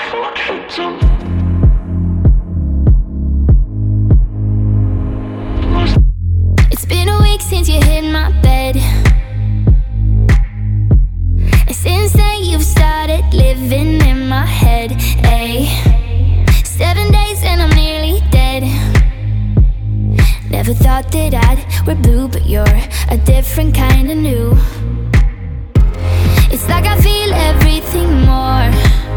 It's been a week since you hit my bed, and since then you've started living in my head. Ay, 7 days and I'm nearly dead. Never thought that I'd wear blue, but you're a different kind of new. It's like I feel everything more.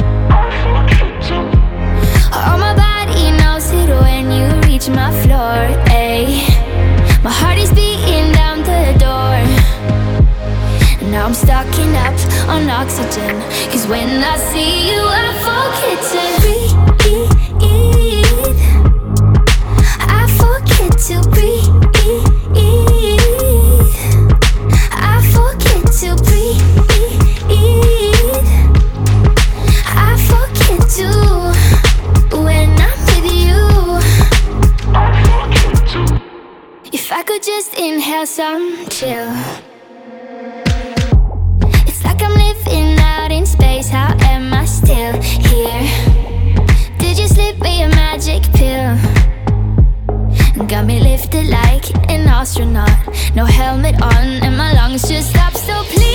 All my body knows it when you reach my floor. Ay, my heart is beating down the door. Now I'm stocking up on oxygen, 'cause when I see you I forget to breathe. I forget to breathe. I forget to breathe. I forget to when I'm with you. If I could just inhale some chill. It's like I'm living out in space. How am I still here? Did you slip me a magic pill? Got me lifted like an astronaut. No helmet on and my lungs just stop. So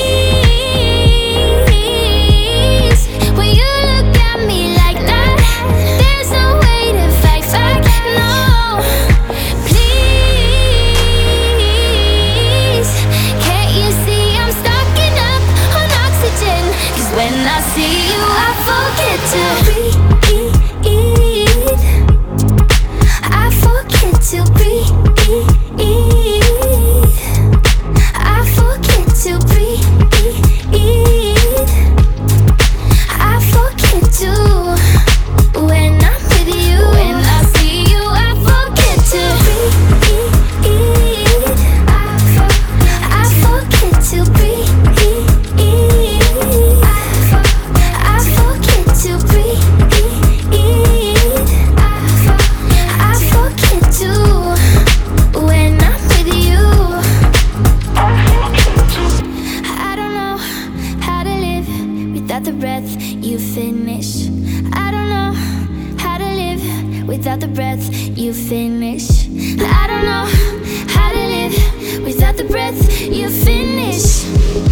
please, when you look at me like that, there's no way to fight back. No, please, can't you see I'm stocking up on oxygen? 'Cause when I see you I forget to breathe. I forget to breathe. I forget to breathe. I forget to when I'm with you. When I see you I forget to breathe. I forget to breathe. I forget to breathe. I forget to when I'm with you. I don't know how to live without the breath you finish. I don't know how to live without the breath you finish. I don't know how to live without the breath you finish.